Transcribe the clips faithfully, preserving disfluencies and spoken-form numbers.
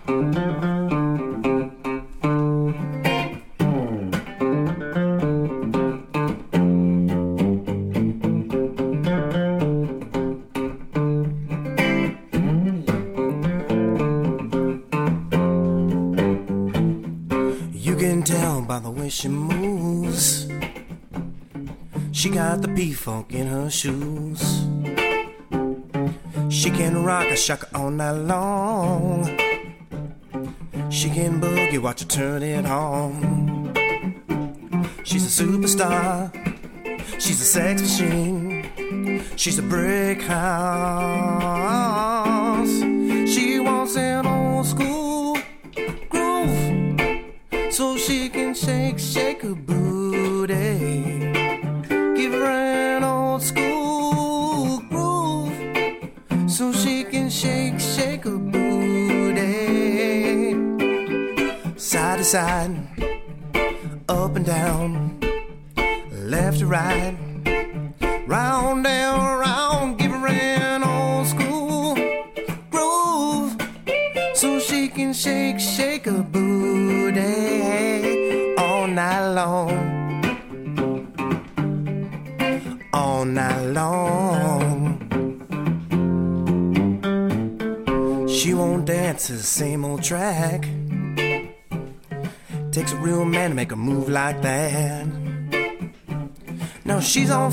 She moves. She got the P-Funk in her shoes. She can rock a shaka all night long. She can boogie, watch her turn it on. She's a superstar. She's a sex machine. She's a brick house. She wants an old school groove, so she can shake, shake her booty. Give her an old school groove, so she can shake, shake her booty. Side to side, up and down, left to right, round and round. Give her an old school groove, so she can shake, shake her booty all night long, all night long. She won't dance to the same old track. Takes a real man to make a move like that. Now she's on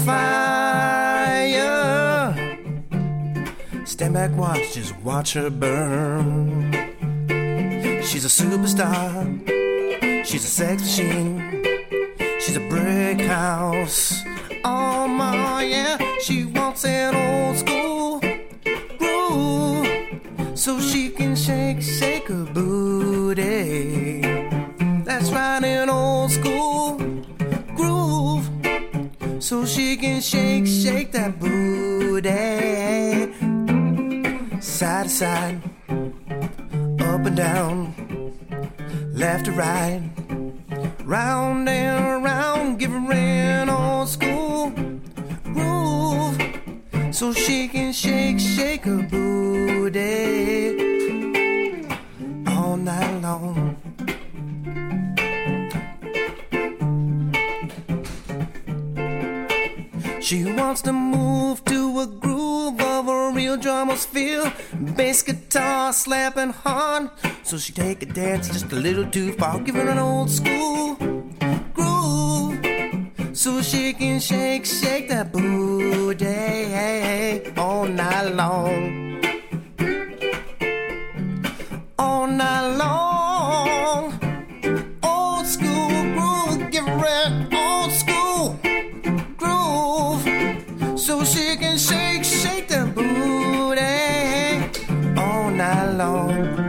fire. Stand back, watch, just watch her burn. She's a superstar. She's a sex machine. She's a brick house. Oh my, yeah. She wants an old school groove, so she can shake, shake her booty. That's right, an old school groove, so she can shake, shake that booty. Side to side, up and down, left to right, round and round. Give her an old school groove, so she can shake, shake her booty all night long. She wants to move to a groove of a real drummer's feel, bass guitar slapping hard, so she take a dance just a little too far. Give her an old school groove, so she can shake, shake that booty all night long, all night long. Old school groove, give her an old school groove, so she can shake, shake that booty all night long.